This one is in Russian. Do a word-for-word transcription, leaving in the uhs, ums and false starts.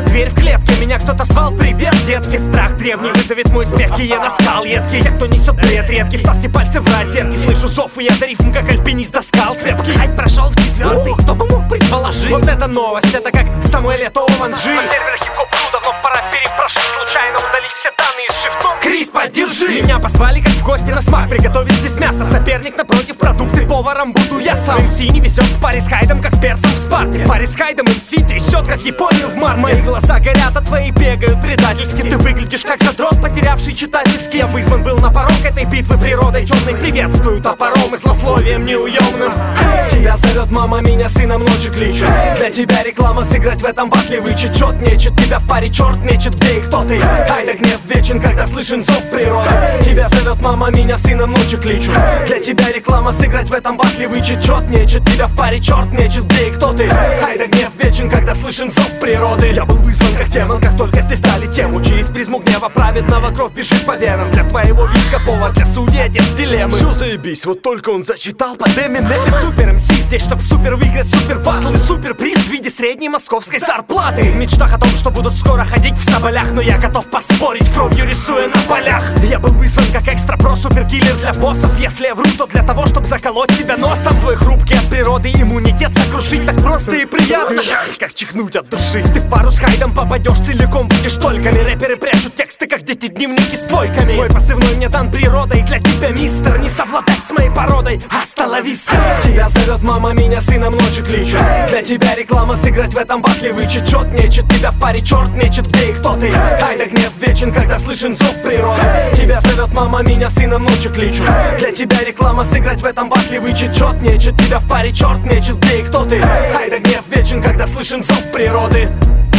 это дверь в клетке. Меня кто-то звал, привет, детки. Страх древний вызовет мой смех, гиена скал едкий. Все, кто несет бред редкий, вставьте пальцы в розетки. Слышу зов, и это рифм, как альпинист до скал цепкий. Хайп прошел в четвертый, кто бы мог предположить. Вот это новость, это как Самуэль Этоо Ванжи. На сервере хип-хоп давно пора перепрошить. Случайно удалить все данные с шифтом. Крис, поддержи! Меня позвали как в гости на смак. Приготовить здесь мясо. Соперник напротив, продукты поваром буду я сам. эм си не везет в паре с Хайдом, как персом в Спарте. В паре с Хайдом эм си трясет, как Японию в марте. Мои глаза горят, а твои бегают предательски. Ты выглядишь как задрот, потерявший читательский. Я вызван был на порог этой битвы природой темной. Приветствую топором и злословием неуемным. Hey! Тебя зовет мама, меня сыном ночи кличут. Hey! Для тебя реклама, сыграть в этом батле вычет. Чет нечет, тебя в паре черт мечет. Где и кто ты? Hey! Хайда гнев вечен, когда слышен зов природы. Hey! Тебя зовет мама, меня сыном ночи кличут. Hey! Для тебя реклама, сыграть в этом батле вычет. Чет нечет, тебя в паре черт мечет. Где и кто ты? Hey! Хайда гнев вечен, когда слышен зов природы. Я был вызван как демон, как только здесь стали тему. Через призму гнева праведного кровь бежит по венам. Для твоего виска повод для судья, с дилеммы. Все заебись, вот только он зачитал под Эминем. Все супер эм си здесь, чтоб супер выиграть супер батл и супер приз в виде средней московской зарплаты. В мечтах о том, что будут скоро ходить в соболях, но я готов поспорить, кровью рисуя на полях. Я был вызван как экстра про суперкиллер для боссов. Если я вру, то для того, чтобы заколоть тебя носом. Твой хрупкий от природы иммунитет сокрушить так просто и приятно, как чихнуть от души. Ты в пару с Хайдом попадешь целиком, будешь тольками. Рэперы прячут тексты, как дети дневники с двойками. Мой позывной мне дан природой, для тебя, мистер, не совладать с моей породой. Остановись! Тебя зовет мама, меня сыном ночи кличут. Для тебя реклама, сыграть в этом батле вычет. Чет нечет, тебя в паре черт мечет. Где и кто ты? Хайда гнев вечен, когда слышен зов природы. Тебя зовет мама, меня сыном ночи кличут. Для тебя реклама, сыграть в этом батле вычет. Чет нечет, тебя в паре черт мечет. Где и кто ты? Хайда гнев вечен, когда слышен зов природы.